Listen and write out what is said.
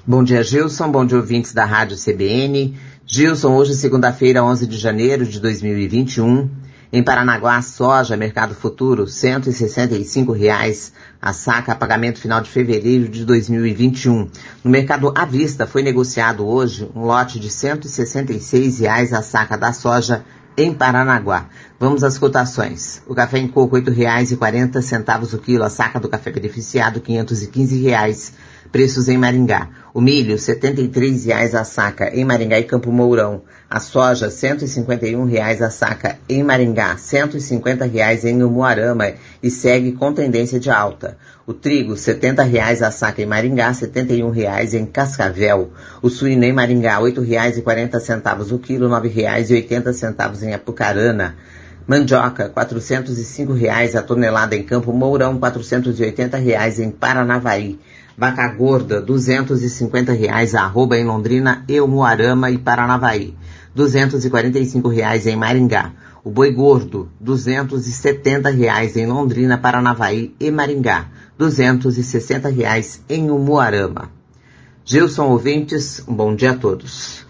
Bom dia, Gilson. Bom dia, ouvintes da Rádio CBN. Gilson, hoje é segunda-feira, 11 de janeiro de 2021. Em Paranaguá, soja, mercado futuro, R$ 165 a saca, pagamento final de fevereiro de 2021. No mercado à vista, foi negociado hoje um lote de R$ 166 a saca da soja em Paranaguá. Vamos às cotações. O café em coco, R$ 8,40 o quilo. A saca do café beneficiado, R$ 515. Preços em Maringá. O milho, R$ 73 a saca em Maringá e Campo Mourão. A soja, R$ 151 a saca em Maringá, R$ 150 em Umuarama e segue com tendência de alta. O trigo, R$ 70 a saca em Maringá, R$ 71 em Cascavel. O suíno em Maringá, R$ 8,40 o quilo, R$ 9,80 em Apucarana. Mandioca, R$ 405 a tonelada em Campo Mourão, R$ 480 em Paranavaí. Vaca gorda, R$ 250 a arroba em Londrina, Umuarama e Paranavaí. R$ 245 em Maringá. O boi gordo, R$ 270 em Londrina, Paranavaí e Maringá. R$ 260 em Umuarama. Gilson, ouvintes, um bom dia a todos.